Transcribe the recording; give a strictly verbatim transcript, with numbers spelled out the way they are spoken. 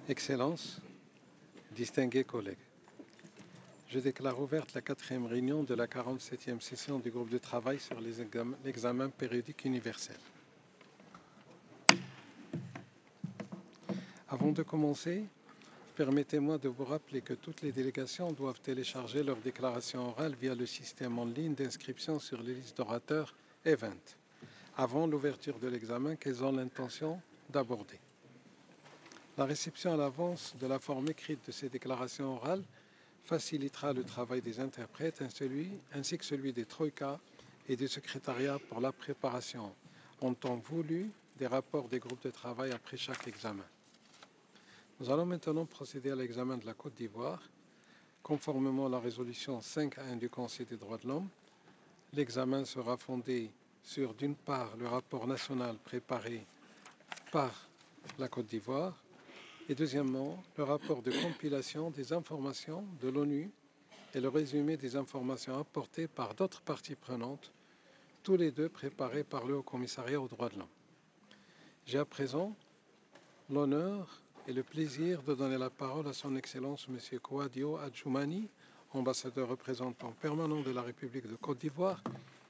Excellences, distingués collègues, je déclare ouverte la quatrième réunion de la quarante-septième session du groupe de travail sur l'examen périodique universel. Avant de commencer, permettez-moi de vous rappeler que toutes les délégations doivent télécharger leur déclaration orale via le système en ligne d'inscription sur les listes d'orateurs Event, avant l'ouverture de l'examen qu'elles ont l'intention d'aborder. La réception à l'avance de la forme écrite de ces déclarations orales facilitera le travail des interprètes ainsi que celui des troïkas et du secrétariat pour la préparation, en temps voulu, des rapports des groupes de travail après chaque examen. Nous allons maintenant procéder à l'examen de la Côte d'Ivoire. Conformément à la résolution cinq un du Conseil des droits de l'homme, l'examen sera fondé sur, d'une part, le rapport national préparé par la Côte d'Ivoire et, deuxièmement, le rapport de compilation des informations de l'ONU et le résumé des informations apportées par d'autres parties prenantes, tous les deux préparés par le Haut-Commissariat aux droits de l'homme. J'ai à présent l'honneur et le plaisir de donner la parole à son Excellence M. Kouadio Adjoumani, ambassadeur représentant permanent de la République de Côte d'Ivoire